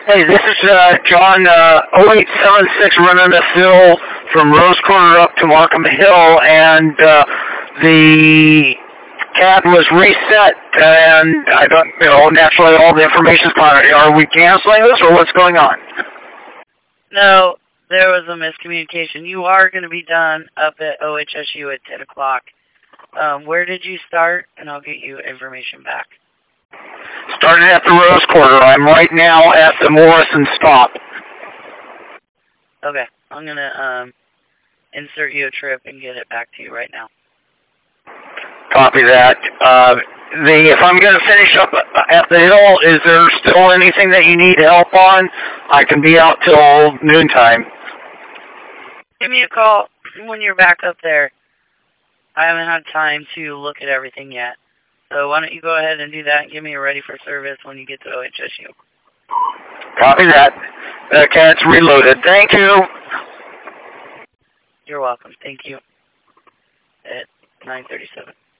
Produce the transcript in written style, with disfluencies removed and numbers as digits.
Hey, this is John 0876 running the hill from Rose Corner up to Markham Hill, and the tab was reset, and I don't, naturally all the information's clouded. Are we canceling this, or what's going on? No, there was a miscommunication. You are going to be done up at OHSU at 10 o'clock. Where did you start? And I'll get you information back. Starting at the Rose Quarter. I'm right now at the Morrison stop. Okay, I'm going to insert you a trip and get it back to you right now. Copy that. If I'm going to finish up at the hill, is there still anything that you need help on? I can be out till noontime. Give me a call when you're back up there. I haven't had time to look at everything yet. So why don't you go ahead and do that and get me ready for service when you get to OHSU. Copy that. The cat's reloaded. Thank you. You're welcome. Thank you. At 9:37.